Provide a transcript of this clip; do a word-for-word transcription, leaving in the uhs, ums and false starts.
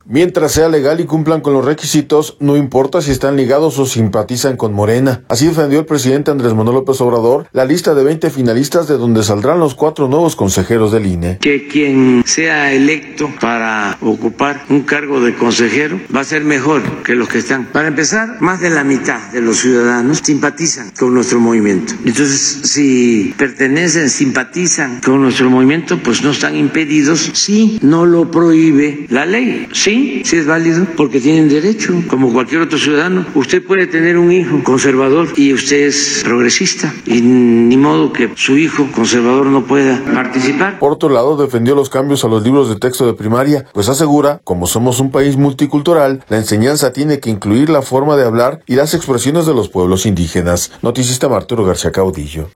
Mientras sea legal y cumplan con los requisitos, no importa si están ligados o simpatizan con Morena. Así defendió el presidente Andrés Manuel López Obrador la lista de veinte finalistas de donde saldrán los cuatro nuevos consejeros del I N E. Que quien sea electo para ocupar un cargo de consejero va a ser mejor que los que están. Para empezar, más de la mitad de los ciudadanos simpatizan con nuestro movimiento. Entonces, si pertenecen, simpatizan con nuestro movimiento, pues no están impedidos. Sí, no lo prohíbe la ley. Sí, sí es válido porque tienen derecho, como cualquier otro ciudadano. Usted puede tener un hijo conservador y usted es progresista y ni modo que su hijo conservador no pueda participar. Por otro lado, defendió los cambios a los libros de texto de primaria, pues asegura, como somos un país multicultural, la enseñanza tiene que incluir la forma de hablar y las expresiones de los pueblos indígenas. Noticista Arturo García Caudillo.